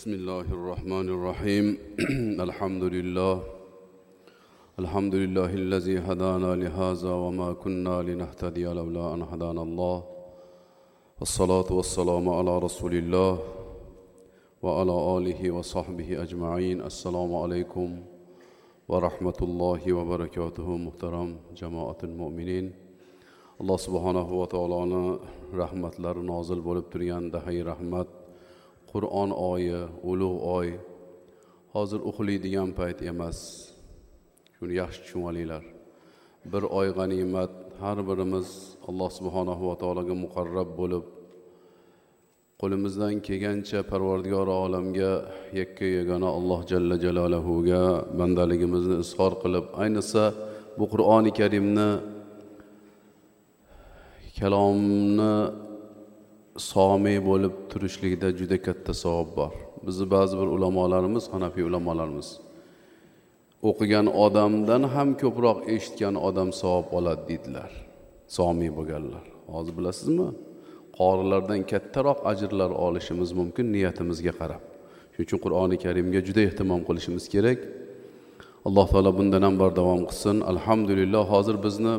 بسم الله الرحمن الرحيم الحمد لله الذي هدانا لهذا وما كنا لنهتدي لولا أن هدانا الله والصلاة والسلام على رسول الله وعلى آله وصحبه أجمعين. السلام عليكم ورحمة الله وبركاته. محترم جماعة المؤمنين، Allah subhanahu wa ta'ala'nın rahmatları nazil bo'lib turgan dahiy rahmat Qur'on oyi, ulug' oy hozir uxlaydigan payt emas. Shuni yaxshi tushunib olinglar. Bir oy g'animat, har birimiz Allah subhanahu wa ta'alaga muqarrab bo'lib, qo'limizdan kelgancha Parvardigor olamga yakka yagona Alloh jalla jalaluhuga bandaligimizni izhor qilib, ayniqsa bu Qur'oni Karimni kalomni somiy bo'lib turishlikda juda katta savob bor. Bizni ba'zi bir ulamolarimiz, Hanafiy ulamolarimiz o'qigan odamdan ham ko'proq eshitgan odam savob oladi dedilar. Somiy bo'lganlar. Hozir bilasizmi? Qorilardan kattaroq ajrlar olishimiz mumkin niyatimizga qarab. Shuning uchun Qur'oni Karimga juda ehtimom qilishimiz kerak. Alloh taolo bundan ham bardavom qilsin. Alhamdulillah, hozir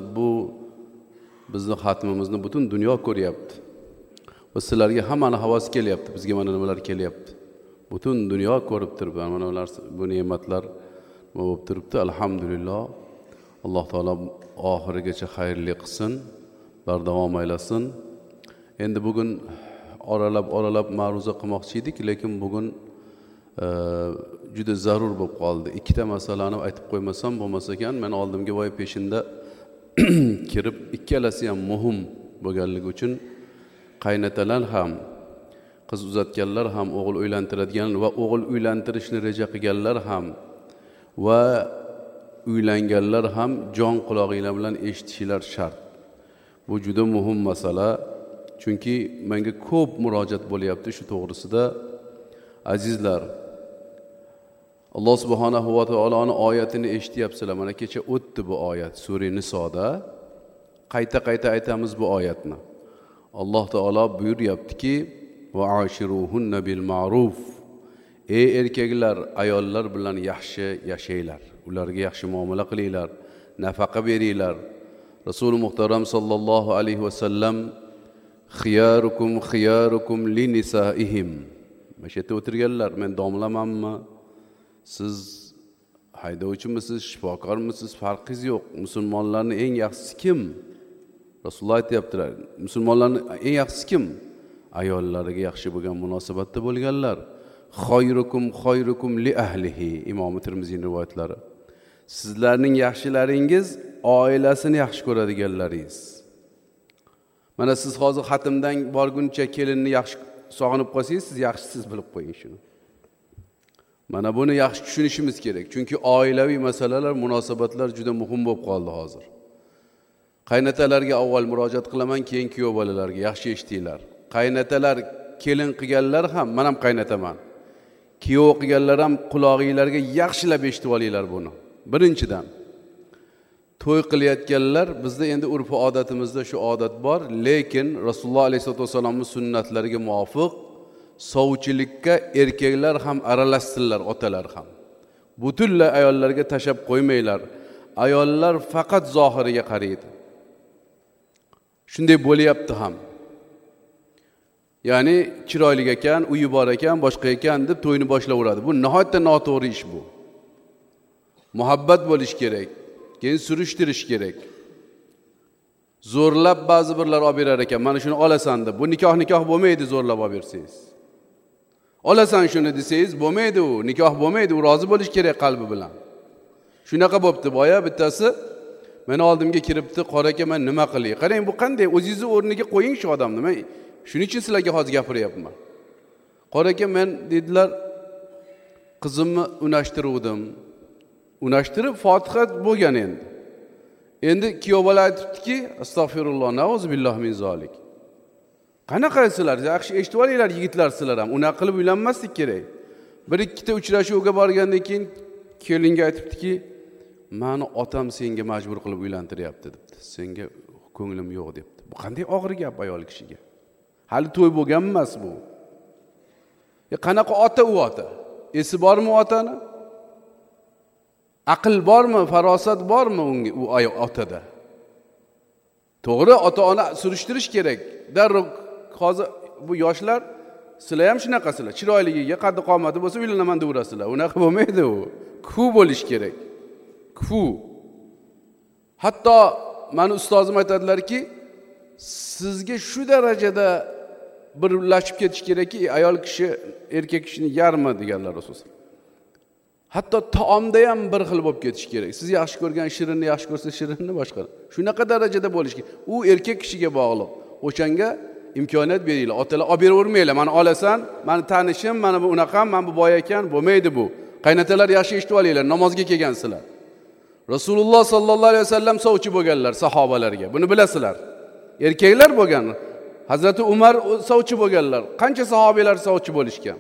bizni xatmimizni butun dunyo ko'ryapti. Va sizlarga hammani havas kelyapti. Bizga mana nimalar kelyapti. Butun dunyo ko'rib turibdi. Mana ular bu ne'matlar bo'lib turibdi. Alhamdulillah. Alloh taolo oxirigacha xayrli qilsin, bardavom aylasin. Endi bugun oralab ma'ruza qilmoqchi edik, lekin bugun juda zarur bo'lib qoldi. Ikkita masalani aytib qo'ymasam bo'lmas ekan. Men oldimga voy peshinda kirib, ikkalasi ham muhim bo'lganligi uchun qaynatalar ham, qiz uzatganlar ham, o'g'il uylantiradigan va o'g'il uylantirishni reja qilganlar ham va uylanganlar ham jon quloqinglar bilan eshitishinglar shart. Bu juda muhim masala. Chunki menga ko'p murojaat bo'lyapti shu to'g'risida. Azizlar, Alloh subhanahu va taoloning oyatini eshityapsizlar. Mana kecha o'tdi bu oyat Sura Nisoda. Qayta aytamiz bu oyatni. Alloh taolo buyuryaptiki: "Va ashiruhunna bil ma'ruf." Ey erkaklar, ayollar bilan yaxshi yashanglar. Ularga yaxshi muomala qilinglar, nafaqa beringlar. Rasul muhtaram sallallohu alayhi va sallam khiyarukum li nisaihim. Mashayda o'tirganlar, men domlamanmi? Siz haydovchimisiz, shifokormisiz, farqingiz yo'q. Musulmonlarning eng yaxshisi kim? Rasululloh aytibdilar. Musulmonlarning eng yaxshisi kim? Ayollariga yaxshi bo'lgan munosabatda bo'lganlar. Khayrukum li ahlihi. Imom Tirmiziyning rivoyatlari. Sizlarning yaxshilaringiz oilasini yaxshi ko'radiganlaringiz. Mana siz hozir xatimdan borguncha kelinni yaxshi sog'inib qolsangiz, siz yaxshisiz bilib qo'ying shuni. Mana buni yaxshi tushunishimiz kerak. Chunki oilaviy masalalar, munosabatlar juda muhim bo'lib qoldi hozir. Qaynatalarga avval murojaat qilaman, keyin kuyov bolalarga yaxshi eshitinglar. Qaynatalar kelin qilganlar ham, men ham qaynataman. Kuyov qilganlar ham quloqinglarga yaxshilab eshitib olinglar buni. Birinchidan, to'y qilayotganlar, bizda endi urf odatimizda shu odat bor, lekin Rasululloh alayhisolatu vasallamning sunnatlariga muvofiq sovchilikka erkaklar ham aralashsinlar, otalar ham. Butunlay ayollarga tashab qo'ymanglar. Ayollar faqat zohiriga qaraydi. Shunday bo'lyapti ham. Ya'ni chiroyli ekan, uyi bor ekan, boshqa ekan deb to'yni boshlaveradi. Bu nihoyatda noto'g'ri ish bu. Muhabbat bo'lish kerak, keyin surishtirish kerak. Zo'rlab ba'zi birlar olib berar ekan, mana shuni olasan deb. Bu nikoh bo'lmaydi, zo'rlab olib bersangiz. Olasan shuni desangiz bo'lmaydi u, nikoh bo'lmaydi, u rozi bo'lish kerak qalbi bilan. Shunaqa bo'pti, boya bittasi meni oldimga kiribdi, "Qora aka, men nima qilay?" Qarang, bu qanday? O'zingizni o'rniga qo'ying shu odamni. Men shuning uchun sizlarga hozir gapiryapman. "Qora aka, men dedilar, qizimni unashtiruvdim. Unashtirib Fotiha bo'lgan endi. Endi kuyov bola aytibdiki, astag'firulloh, nauzubilloh min zolik. Qanaqasizlar? Yaxshi eshitib olinglar yigitlar, sizlar ham. Unaqa qilib uylanmaslik kerak. Bir ikkita uchrashuvga borgandan keyin kelinga aytibdiki, "Meni otam senga majbur qilib uylantiryapti" debdi. "Senga ko'nglim yo'q" debdi. Bu qanday og'ir gap ayol kishiga? Hali to'y bo'lgan emas bu. Qanaqa ota u ota? Esi bormi otani? Aql bormi, farosat bormi unga u otada? To'g'ri, ota-ona surishtirish kerak. Darrov hozir bu yoshlar sizlar ham shunaqasizlar. Chiroyligiga, qaddi qomati bo'lsa uylanaman devrasizlar. Unaqa bo'lmaydi u. Ku bo'lish kerak. Ku. Hatto meni ustozim aytadilarki, sizga shu darajada birlashib ketish kerakki, ayol kishi erkak kishini yarmi deganlar Rasululloh. Hatto taomda ham bir xil bo'lib ketish kerak. Siz yaxshi ko'rgan shirinni yaxshi ko'rsa shirinni boshqa. Shunaqa darajada bo'lish kerak. U erkak kishiga bog'liq. O'shanga imkoniyat beringlar. Otalar olib beravermanglar. Meni olasan, meni tanishim, mana bu unaqam, men bu boy ekan, bo'lmaydi bu. Qaynatalar yaxshi eshitib olinglar, namozga kelgansizlar. Rasululloh sallallohu alayhi vasallam sovchi bo'lganlar sahobalarga. Buni bilasizlar. Erkaklar bo'lgan. Hazrati Umar sovchi bo'lganlar. Qancha sahobalar sovchi bo'lishgan.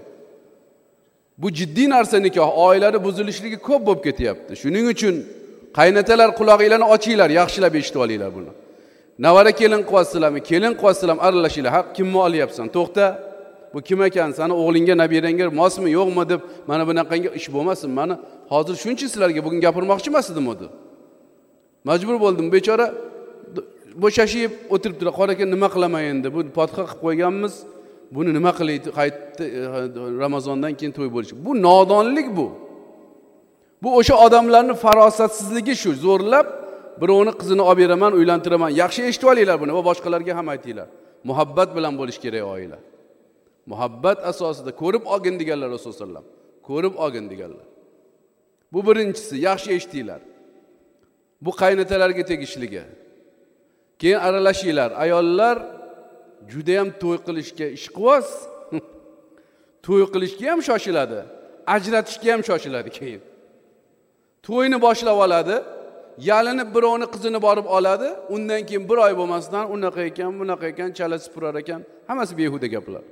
Bu jiddiy narsa nikoh, oilada buzilishligi ko'p bo'lib ketyapti. Shuning uchun qaynatalar quloqinglarni ochinglar, yaxshilab eshitib olinglar buni. Navara kelin qilasizlarmi? Kelin qilasizlarmi? Aralashinglar. Haq kimni olyapsan? To'xta. Bu kim ekan? Sani o'g'lingga, nabirangga mosmi, yo'qmi deb mana bunaqangi ish bo'lmasin. Meni hozir shuncha sizlarga bugun gapirmoqchi emas edim edi. Majbur bo'ldim. Bechora bo'shashib o'tiribdilar. Qora aka nima qilaman endi? Bu fotiha qilib qo'yganmiz. Buni nima qilaydi? Qaytdi Ramazondan keyin to'y bo'lishi. Bu nodonlik bu. Bu o'sha odamlarning farosatsizligi shu. Zo'rlab birovni qizini olib beraman, uylantiraman. Yaxshi eshitib olinglar buni va boshqalarga ham aytinglar. Muhabbat bilan bo'lish kerak oila. Muhabbat asosida ko'rib olgin deganlar Rasululloh sallam. Ko'rib olgin deganlar. Bu birinchisi, yaxshi eshitinglar. Bu qaynatalarga tegishligi. Keyin aralashinglar. Ayollar juda ham to'y qilishga ishqivoz. To'y qilishga ham shoshiladi. Ajratishga ham shoshiladi keyin. To'yni boshlab oladi, yalinib birovni qizini borib oladi, undan keyin bir oy bo'lmasdan unaqa ekan, bunaqa ekan, chala sipurar ekan, hammasi behuda gaplar.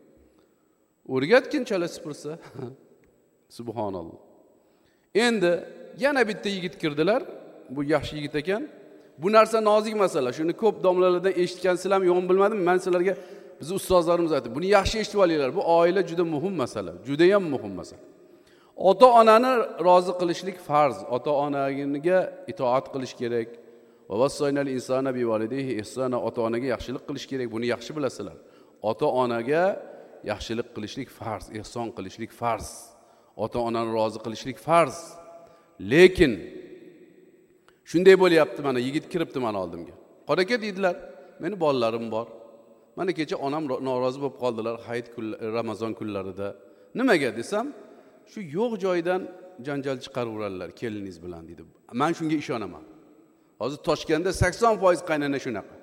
O'rgatgin chala sipursa. Subhanalloh. Endi yana bitta yigit kirdilar. Bu yaxshi yigit ekan. Bu narsa nozik masala. Shuni ko'p domlalardan eshitgansizlarmi, yo'qmi bilmadim. Men sizlarga bizning ustozlarimiz aytdi. Buni yaxshi eshitib olinglar. Bu oila juda muhim masala. Juda ham muhim masala. Ota-onani rozi qilishlik farz. Ota-onaga itoat qilish kerak. Va vasoynal insona bi validayhi ihsana. Ota-onaga yaxshilik qilish kerak. Buni yaxshi bilasizlar. Ota-onaga yaxshilik qilishlik farz, ihson qilishlik farz. Ota-onani rozi qilishlik farz. Lekin shunday bo'lyapti, mana yigit kiribdi mana oldimga. Qora aka deydilar, meni bolalarim bor. Mana kecha onam norozi bo'lib qoldilar Hayit Ramazon kunlarida. Nimaga desam, shu yo'q joydan janjal chiqaraveradilar keliningiz bilan dedi. Men shunga ishonaman. Hozir Toshkentda 80% qaynana shunaqa.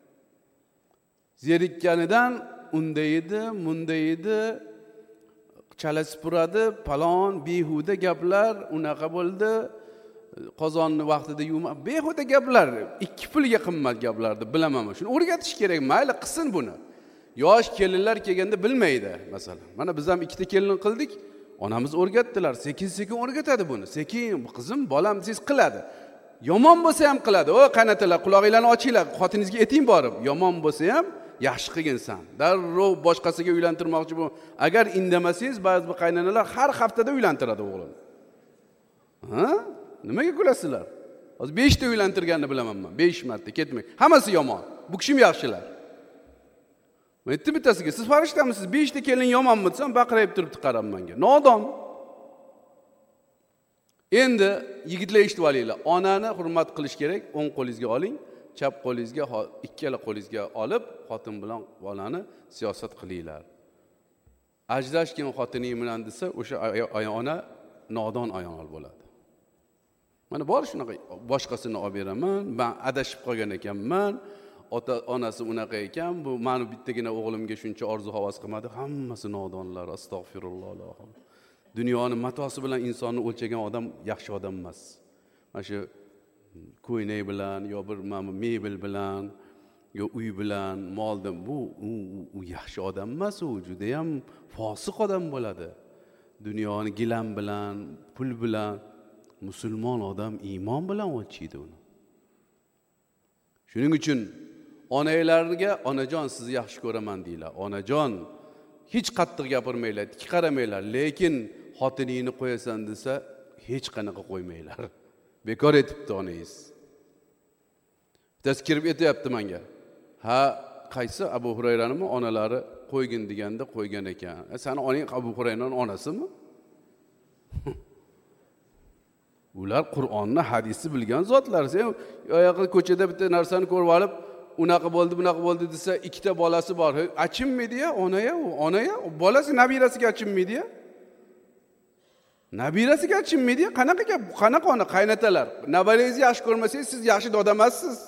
Zerikkanidan unda edi, munda edi, chala sipuradi, palon, behuda gaplar, unaqa bo'ldi. Qozonni vaqtida yuma, behuda gaplar, 2 pulga qimmat gaplarni bilaman. Shuni o'rgatish kerak, mayli qilsin buni. Yosh kelinlar kelganda bilmaydi, masalan. Mana biz ham 2 ta kelin qildik, onamiz o'rgatdilar, sekin-sekin o'rgatadi buni. Sekin, qizim, bolam siz qiladi. Yomon bo'lsa ham qiladi. O qaynatalar, quloqinglarni ochinglar, xotiningizga ayting borib. Yomon bo'lsa ham yaxshi qilginsan. Darrov boshqasiga uylantirmoqchi bu. Agar indamasangiz, ba'zi qaynanalar har haftada uylantiradi o'g'lini. Ha? Nimaga kulasizlar? Hozir 5 ta uylantirganini bilaman men. 5 marta ketmang. Hammasi yomon. Bu kishim yaxshilar. Men aytdim bittasiga, siz farishdamisiz? 5 ta kelin yomonmi desam, baqirib turibdi qarab menga. Nodon. Endi yigitlar eshitib olinglar. Onani hurmat qilish kerak. O'ng qo'lingizga oling, chap qo'lingizga, ikkala qo'lingizga olib, xotin bilan bolani siyosat qilinglar. Ajrashgan xotining bilan desa, o'sha ona nodon ayol bo'ladi. Mana bor shunaqa boshqasini olib beraman, men adashib qolgan ekanman, onasi unaqa ekan, bu meni bittagina o'g'limga shuncha orzu havas qilmadi, hammasi nodonlar, astag'firulloh. Dunyoning matosi bilan insonni o'lchagan odam yaxshi odam emas. Mana shu ko'ynak bilan yo bir mebel bilan yo uy bilan, moldan u yaxshi odam emas, u juda ham fosiq odam bo'ladi. Dunyoni gilam bilan, pul bilan musulmon odam iymon bilan o'lchaydi uni. Shuning uchun onalarga onajon sizni yaxshi ko'raman deylar. Onajon hech qattiq gapirmanglar, tik qaramanglar, lekin xotiningni qo'yasan desa, hech qanaqa qo'ymanglar. Bekor etibdi onangiz. Bittasi kirib aytayapti menga. Ha, qaysi Abu Hurayranimi onalari qo'ygin deganda qo'ygan ekan. Sani onang Abu Hurayraning onasimi? Ular Qur'onni, hadisni bilgan zotlar. Sen oyoqda ko'chada bitta narsani ko'rib olib, unaqa bo'ldi, bunaqa bo'ldi desa, ikkita bolasi bor. Achinmaydi-ya, onaya, bolasi nabirasiga achinmaydi-ya. Nabirasiga achinmaydi-ya. Qanaqa gap, qanaqa ona qaynatalar. Nabirangizni yaxshi ko'rmasangiz, siz yaxshi dod emassiz.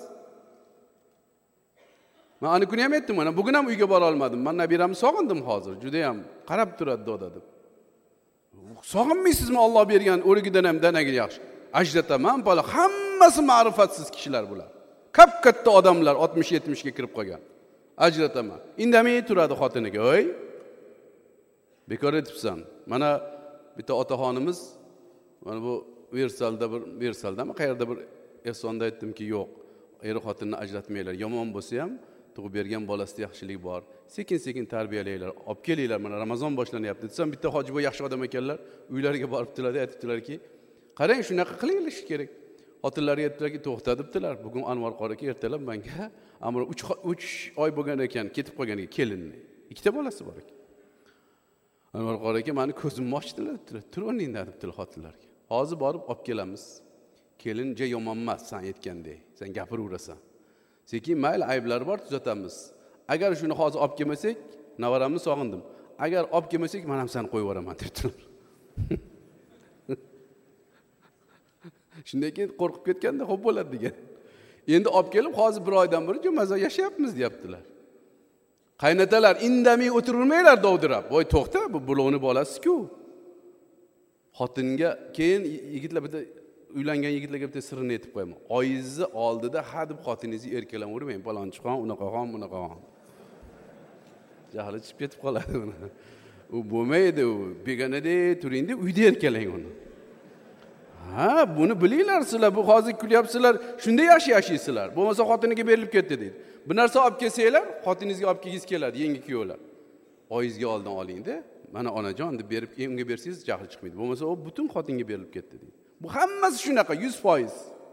Men ani kuni ham aytdim, mana bugun ham uyga bora olmadim. Men nabiramni sog'indim hozir, juda ham qarab turadi doda deb. Sog'inmaysizmi Alloh bergan o'rigidan ham danaga yaxshi? Ajrataman, bola hammasi ma'rifatsiz kishilar bular. Kap-katta odamlar 60-70 ga kirib qolgan. Ajrataman. Indamay turadi xotiniga, "Oy, bekor etibsan." Mana bitta otaxonimiz, mana bu Versaldami, qayerda bir ehsonda aytdimki, "Yo'q, er xotinni ajratmaylar. Yomon bo'lsa ham tug'ib bergan bolasida yaxshilik bor. Sekin-sekin tarbiyalaylar. Olib kelinglar, mana Ramazon boshlanyapti." Desam, bitta hoji bo'y yaxshi odam ekanlar, uylariga boribdilar, aytibdilarki, "Qarang, shunaqa qilinglar kerak." Xotinlariga aytdilarki, "To'xta" debdilar. Bugun Anvar qora aka ertalab menga ammo 3 oy bo'lgan ekan, ketib qolgan ekan kelinni. Ikkita bolasi bor ekan. Anvar qora aka meni ko'zimni ochdilar debdilar. "Tur o'rningdan" debdilar xotinlarga. "Hozir borib olib kelamiz. Kelin ja yomon emas, sen aytgandek. Sen gapiraverasan. Sekin mayli ayblari bor, tuzatamiz. Agar shuni hozir olib kelmasak, navaramni sog'indim. Agar olib kelmasak, men ham seni qo'yib yuboraman" debdilar. Shunday keyin qo'rqib ketganda xo'p bo'ladi degan. Endi olib kelib, hozir bir oydan beri maza yashayapmiz deyaptilar. Qaynatalar indamay o'tirmanglar dovdirab. "Voy to'xta, bu bulovni bolasi-ku." Xotinga keyin yigitlar bitta uylangan yigitlarga bitta sirni aytib qo'yaman. Oyingizni oldida ha deb xotiningizni erkalavermang. Palonchixon, unaqaxon, bunaqaxon. Jahli chiqib ketib qoladi uni. U bo'lmaydi, u begonada turingda uyda erkalang uni. Ha, buni bilinglar sizlar. Bu hozir kulyapsizlar, shunday yashaysizlar. Bo'lmasa xotiniga berilib ketdi deydi. Bir narsa olib kelsanglar, xotiningizga olib kelgis keladi, yangi kuyovlar. Oyingizga oldin oling-da. Mana onajon deb berib, unga bersangiz jahli chiqmaydi. Bo'lmasa u butun xotinga berilib ketdi deydi. Bu hammasi shunaqa 100%.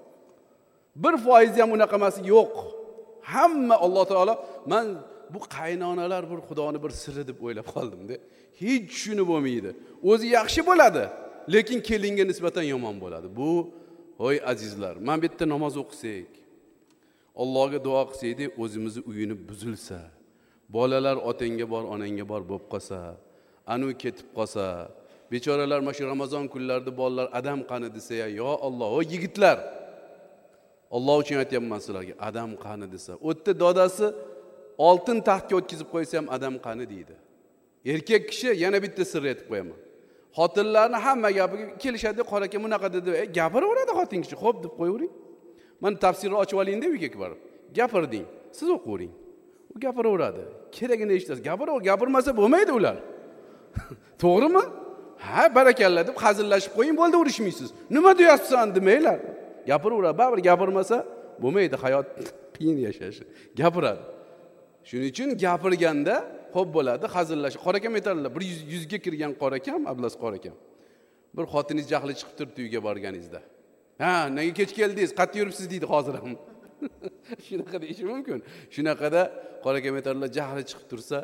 1% ham unaqa emas yo'q. Hamma Alloh taolo, men bu qaynonalar bir Xudoning bir siri deb o'ylab qoldim-da. Hech shuni bo'lmaydi. O'zi yaxshi bo'ladi, lekin kelinga nisbatan yomon bo'ladi. Bu, hoy azizlar, men bitta namoz o'qisak, Allohga duo qilsak, o'zimizni uyini buzilsa, bolalar otangga bor, onangga bor bo'lib qolsa, anu ketib qolsa, bechoralar mana shu Ramazon kunlarida bolalar adam qani desa, "Ya Alloh, o yigitlar, Alloh uchun aytayapman sizlarga, adam qani desa, o'tda dodasi oltin taxtga o'tkazib qo'ysa ham adam qani deydi." Erkak kishi yana bitta sir aytib qo'yaman. Xotinlarni hamma gapiga kelishadi, qora aka bunaqa dedi, gapiraveradi xotin kishi, xo'p deb qo'yavering. Mana tafsirni ochib oling-da uyga borib. Gapirding, siz o'qivering. U gapiraveradi. Keragini eshitasiz. Gapirmasa bo'lmaydi ular. To'g'rimi? Ha, barakalla deb hazillashib qo'ying, bo'ldi, urishmaysiz. Nima deyapsan demanglar. Gapiraveradi, baribir gapirmasa bo'lmaydi, hayot qiyin yashash. Gapiradi. Shuning uchun gapirganda xo'p bo'ladi, hazillashib. Qora akam aytadilar, 100 ga kirgan qora akam, Ablas qora akam. Bir xotiningiz jahli chiqib turibdi uyga borganingizda. "Ha, nega kech keldingiz? Qayerda yuribsiz?" deydi hozir ham. Shunaqa deyish mumkin. Shunaqada qora akam aytadilar, jahli chiqib tursa,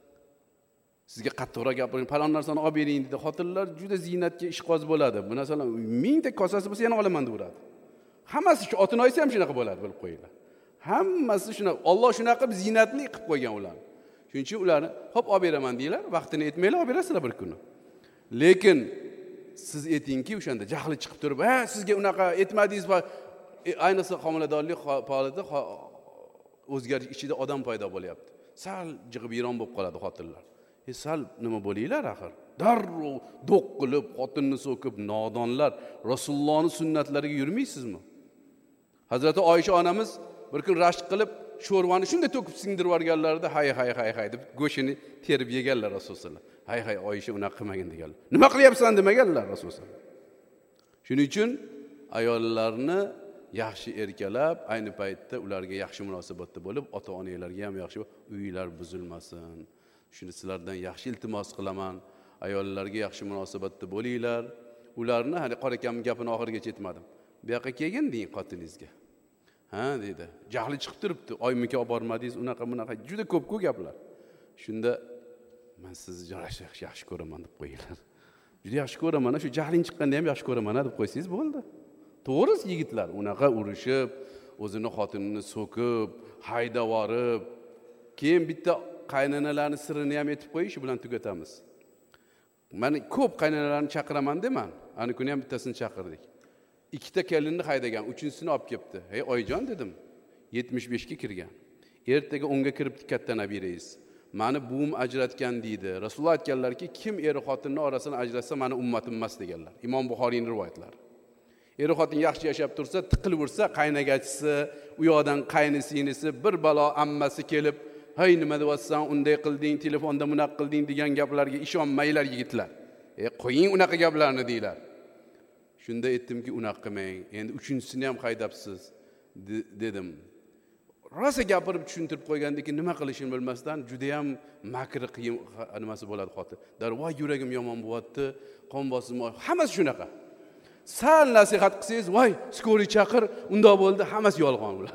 sizga qattiqroq gapiring, falon narsani olib bering dedi. Xotinlar juda ziynatga ishqoz bo'ladi. Bu narsalar 1000 ta kosasi bo'lsa yana olaman deb uradi. Hammasi shu otini olsa ham shunaqa bo'ladi, bilib qo'yinglar. Hammasi shunaqa. Alloh shunaqa qilib ziynatli qilib qo'ygan ularni. Shuning uchun ularni hop olib beraman deylar, vaqtini aytmaylar, olib berasizlar bir kuni. Lekin siz aytingki, o'shanda jahli chiqib turib, "Ha, sizga unaqa aytmadingiz va ayniqsa homiladorlik holatida o'zgarish ichida odam paydo bo'lyapti. Sal jig'ibiyron bo'lib qoladi xotinlar. Sal nima bo'linglar axir? Darrov do'q qilib, xotinni so'kib, nodonlar Rasulullohning sunnatlariga yurmaysizmi? Hazrati Oysha onamiz bir kun rashk qilib, sho'rvani shunday to'kib singdirib yuborganlarida, hay deb go'shini terib yeganlar Rasululloh. Hay Oysha unaqa qilmagan deganlar. Nima qilyapsan demaganlar Rasululloh. Shuning uchun ayollarni yaxshi erkalab, ayni paytda ularga yaxshi munosabatda bo'lib, ota-onalarga ham yaxshi, uylar buzilmasin. Shuni sizlardan yaxshi iltimos qilaman. Ayollarga yaxshi munosabatda bo'linglar. Ularni hali qora akamning gapini oxirigacha aytmadim. Bu yoqqa kelgin deng xotiningizga. Ha dedi. Jahli chiqib turibdi. Oymika olib bormadingiz, bunaqa juda ko'p-ku gaplar. Shunda men sizni yaxshi ko'raman deb qo'yinglar. Juda yaxshi ko'raman, shu jahling chiqqanda ham yaxshi ko'raman deb qo'ysangiz bo'ldi. To'g'ri yigitlar unaqa urushib, o'zini xotinini so'kib, haydab yorib, keyin bitta qaynanalarning sirini ham aytib qo'yish bilan tugatamiz. Men ko'p qaynanalarni chaqiraman deman. Ana kuni ham bittasini chaqirdik. Ikkita kelinni haydagan, uchinchisini olib kelibdi. "Hey oyijon" dedim. 75 ga kirgan. Ertaga 10 ga kiribdi katta nabirangiz. Mani buvim ajratgan deydi. Rasululloh aytganlarki, kim eri xotinning orasini ajratsa, mani ummatim emas deganlar. Imom Buxoriyning rivoyatlari. Eri xotin yaxshi yashab tursa, tiqilib ursa, qaynagachisi, u yoqdan qaynisinisi, bir balo ammasi kelib, "Hay nima deyapsan, unday qilding, telefonda bunaqa qilding" degan gaplarga ishonmaylar yigitlar. Qo'ying unaqa gaplarni deylar. Shunda aytdimki, unaqa qilmang. Endi uchinchisini ham haydabsiz dedim. Rosa gapirib tushuntirib qo'ygandiki, nima qilishini bilmasdan juda ham makri qiyin nimasi bo'ladi xotin. Darvoy yuragim yomon bo'lyapti, qon bosimi, hammasi shunaqa. Sal nasihat qilsangiz, "Voy, skoriy chaqir, undoq bo'ldi", hammasi yolg'on ular.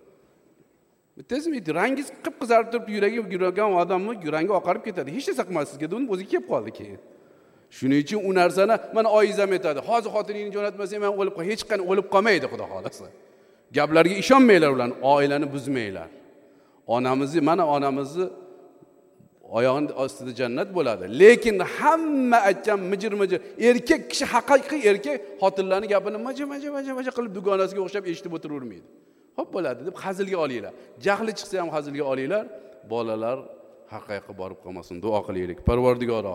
Bittasi rangingiz qip-qizarib turib, yuragan odamni yurangi oqarib ketadi. Hech narsa qilmadi sizga, deb o'ziga kelib qoldi keyin. Shuning uchun u narsani mana oyizam aytadi. Hozir xotiningni jo'natmasang, men o'lib qolay. Hech qanday o'lib qolmaydi, xudo xolasa. Gaplarga ishonmanglar ularni, oilani buzmanglar. Mana onamizni oyog'ining ostida jannat bo'ladi. Lekin hamma aytgan mijir-mijir erkak kishi, haqiqiy erkak xotinlarning gapini maja qilib dugonasiga o'xshab eshitib o'tiravermaydi. Xo'p bo'ladi deb hazilga olinglar. Jahli chiqsa ham hazilga olinglar. Bolalar haqiqatga borib qolmasin. Duo qilaylik. Parvardigoro,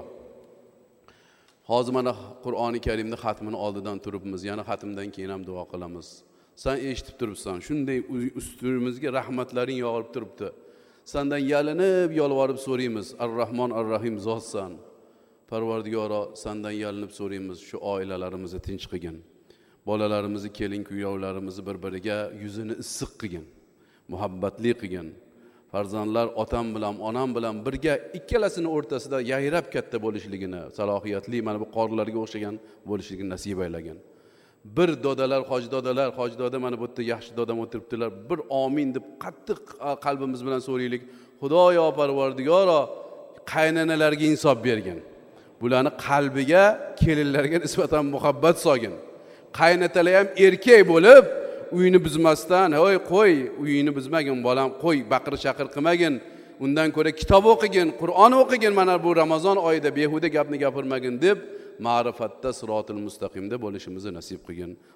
hozir mana Qur'oni Karimning xatmini oldidan turibmiz. Yana xatmdan keyin ham duo qilamiz. Sen eshitib turibsan, shunday ustimizga rahmatlaring yog'ilib turibdi. Sendan yalinib, yolvorib so'raymiz. Ar-Rahmon Ar-Rahim zotsan. Parvardigoro, sendan yalinib so'raymiz, shu oilalarimizni tinch qilgin. Bolalarimizni, kelin kuyovlarimizni bir-biriga yuzini issiq qilgin. Muhabbatli qilgin. Farzandlar otam bilan, onam bilan birga ikkalasining o'rtasida yayrab katta bo'lishligini, salohiyatli mana bu qorilarga o'xshagan bo'lishligini nasib aylagin. Bir dodalar, hoji doda mana bu yerda yaxshi dodam o'tiribdilar. Bir amin deb qattiq qalbimiz bilan so'raylik. Xudoyo Parvardigoro, qaynanalarga insof bergin. Bularni qalbiga, kelinlarga nisbatan muhabbat solgin. Qaynatalar ham erkak bo'lib, uyini buzmasdan, "Hoy, qo'y, uyini buzmagin, bolam, qo'y, baqir-chaqir qilmagin. Undan ko'ra kitob o'qigin, Qur'on o'qigin, mana bu Ramazon oyida behuda gapni gapirmagin" deb ma'rifatda sirotul mustaqimda bo'lishimizni nasib qilgin.